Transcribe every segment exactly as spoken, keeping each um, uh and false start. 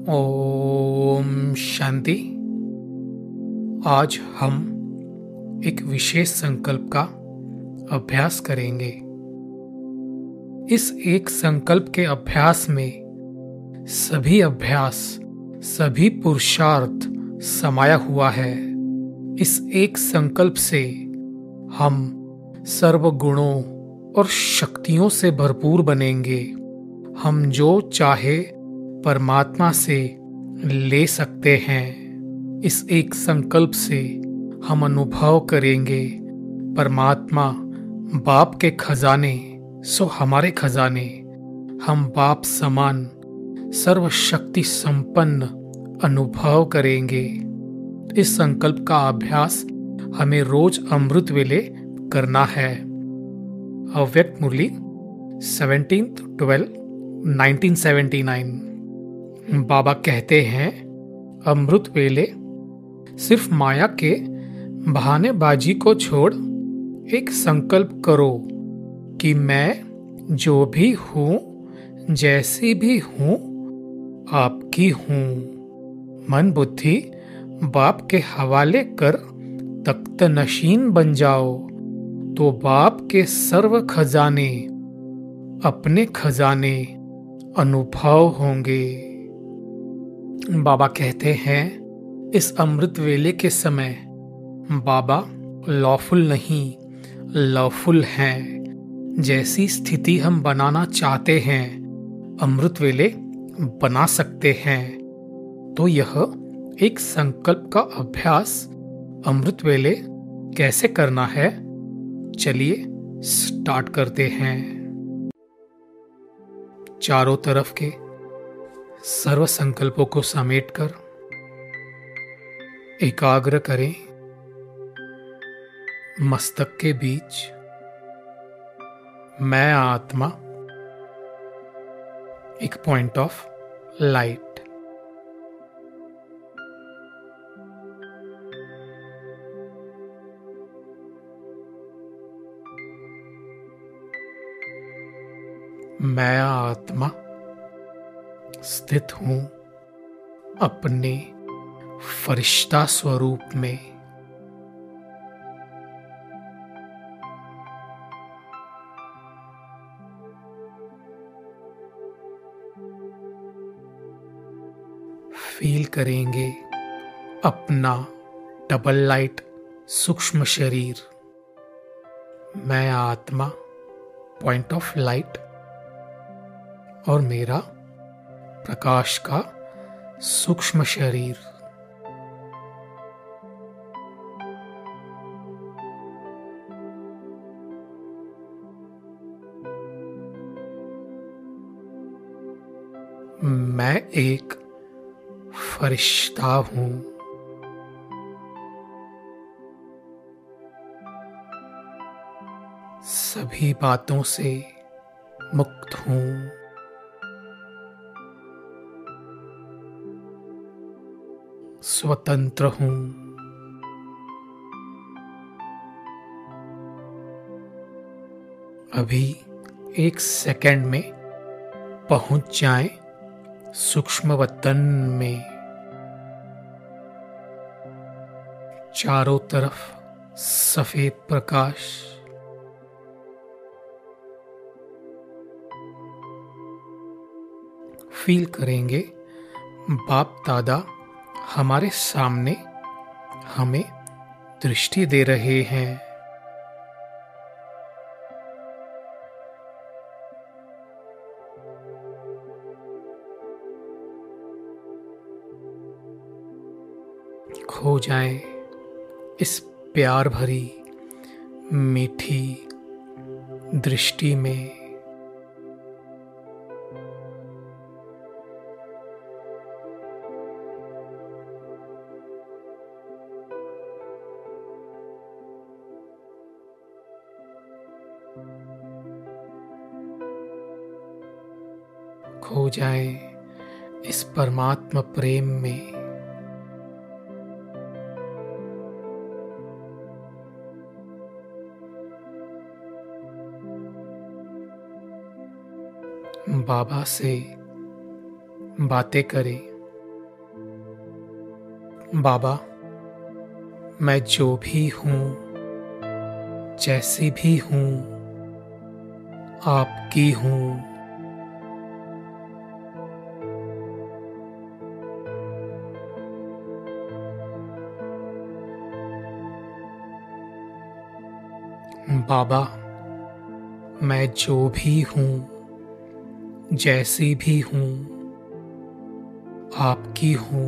ओम शांति। आज हम एक विशेष संकल्प का अभ्यास करेंगे। इस एक संकल्प के अभ्यास में सभी अभ्यास, सभी पुरुषार्थ समाया हुआ है। इस एक संकल्प से हम सर्व गुणों और शक्तियों से भरपूर बनेंगे। हम जो चाहे परमात्मा से ले सकते हैं। इस एक संकल्प से हम अनुभव करेंगे परमात्मा बाप के खजाने सो हमारे खजाने। हम बाप समान सर्वशक्ति संपन्न अनुभव करेंगे। इस संकल्प का अभ्यास हमें रोज अमृत वेले करना है। Avyakt Murli seventeenth twelve nineteen seventy nine. बाबा कहते हैं, अमृत वेले सिर्फ माया के बहानेबाजी को छोड़ एक संकल्प करो कि मैं जो भी हूं, जैसी भी हूं, आपकी हूं। मन बुद्धि बाप के हवाले कर तख्त नशीन बन जाओ तो बाप के सर्व खजाने अपने खजाने अनुभव होंगे। बाबा कहते हैं, इस अमृत वेले के समय बाबा लॉफुल नहीं लवफुल हैं। जैसी स्थिति हम बनाना चाहते हैं अमृत वेले बना सकते हैं। तो यह एक संकल्प का अभ्यास अमृत वेले कैसे करना है, चलिए स्टार्ट करते हैं। चारों तरफ के सर्व संकल्पों को समेटकर एकाग्र करें। मस्तक के बीच मैं आत्मा, एक पॉइंट ऑफ लाइट। मैं आत्मा स्थित हूं अपने फरिश्ता स्वरूप में। फील करेंगे अपना डबल लाइट सूक्ष्म शरीर। मैं आत्मा पॉइंट ऑफ लाइट और मेरा प्रकाश का सूक्ष्म शरीर। मैं एक फरिश्ता हूं। सभी बातों से मुक्त हूं। स्वतंत्र हूं। अभी एक सेकंड में पहुंच जाएं सूक्ष्म वतन में। चारों तरफ सफेद प्रकाश। फील करेंगे बाप दादा हमारे सामने हमें दृष्टि दे रहे हैं। खो जाएं इस प्यार भरी मीठी दृष्टि में। खो जाएं इस परमात्मा प्रेम में। बाबा से बातें करें, बाबा, मैं जो भी हूँ, जैसी भी हूँ, आपकी हूँ। बाबा, मैं जो भी हूँ, जैसी भी हूँ, आपकी हूँ।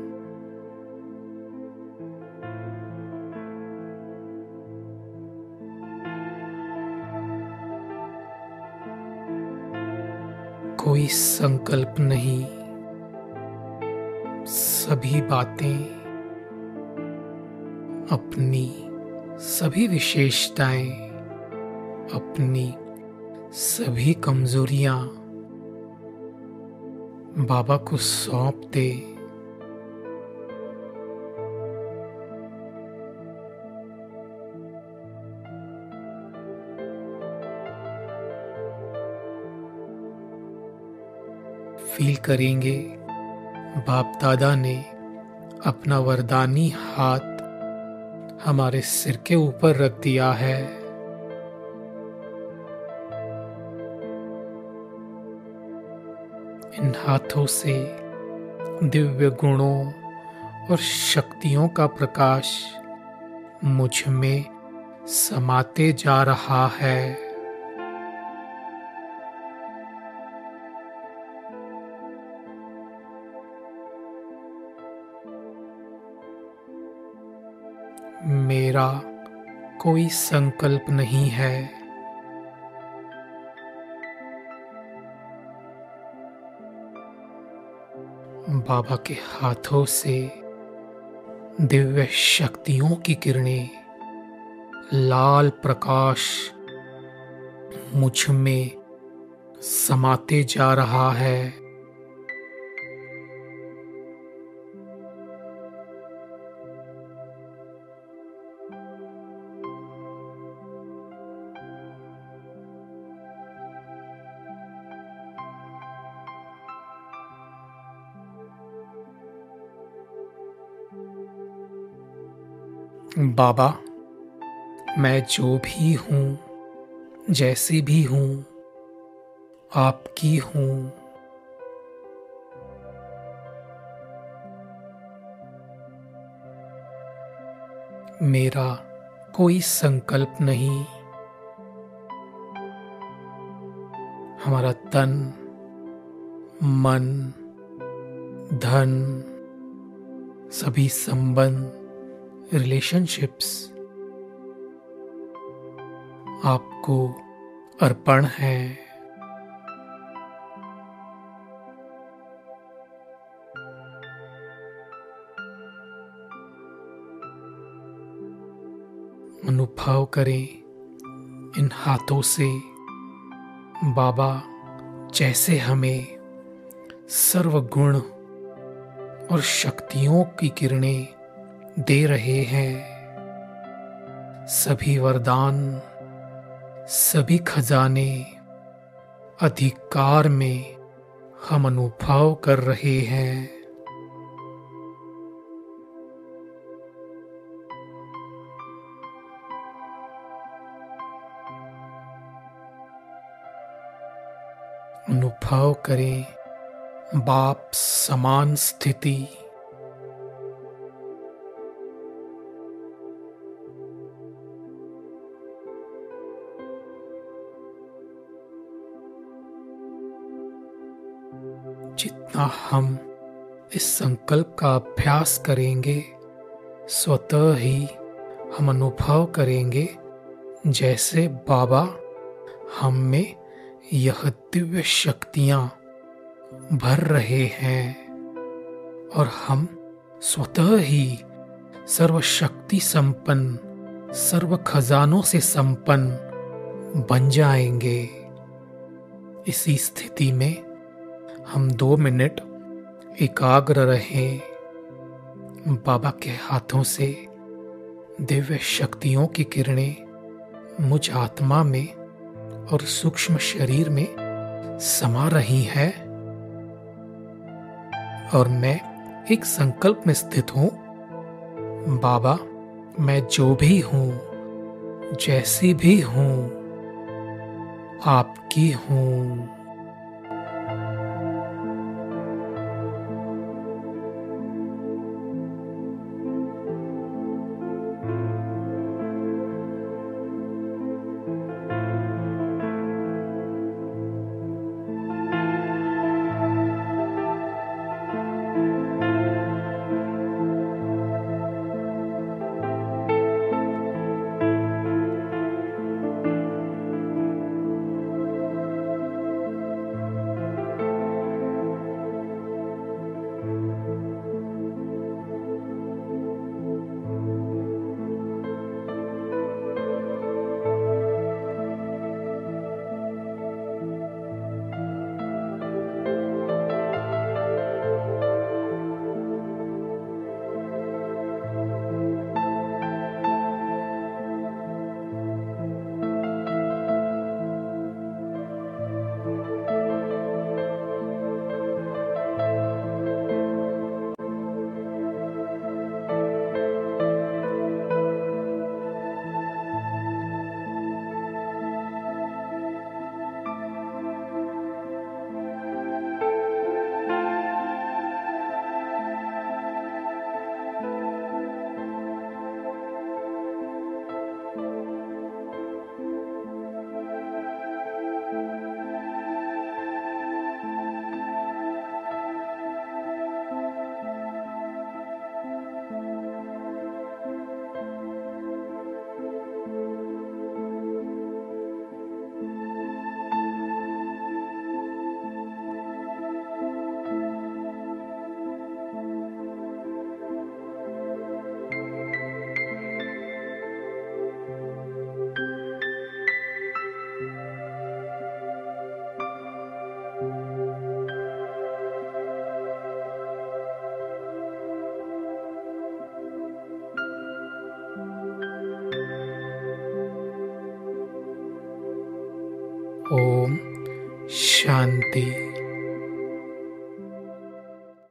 कोई संकल्प नहीं, सभी बातें, अपनी सभी विशेषताएं, अपनी सभी कमजोरियां बाबा को सौंप दे। फील करेंगे बाप दादा ने अपना वरदानी हाथ हमारे सिर के ऊपर रख दिया है। इन हाथों से दिव्य गुणों और शक्तियों का प्रकाश मुझ में समाते जा रहा है। मेरा कोई संकल्प नहीं है। बाबा के हाथों से दिव्य शक्तियों की किरणें, लाल प्रकाश मुझ में समाते जा रहा है। बाबा, मैं जो भी हूँ, जैसी भी हूँ, आपकी हूँ। मेरा कोई संकल्प नहीं। हमारा तन, मन, धन, सभी संबंध, रिलेशनशिप्स आपको अर्पण है। अनुभव करें इन हाथों से बाबा जैसे हमें सर्व गुण और शक्तियों की किरणें दे रहे हैं। सभी वरदान, सभी खजाने अधिकार में हम अनुभव कर रहे हैं। अनुभव करें बाप समान स्थिति, जितना हम इस संकल्प का अभ्यास करेंगे, स्वतः ही हम अनुभव करेंगे जैसे बाबा हम में यह दिव्य शक्तियां भर रहे हैं और हम स्वतः ही सर्वशक्ति संपन्न, सर्व खजानों से संपन्न बन जाएंगे। इसी स्थिति में हम दो मिनट एकाग्र रहें। बाबा के हाथों से दिव्य शक्तियों की किरणें मुझ आत्मा में और सूक्ष्म शरीर में समा रही है और मैं एक संकल्प में स्थित हूं बाबा, मैं जो भी हूँ, जैसी भी हूँ, आपकी हूँ। ओम शांति।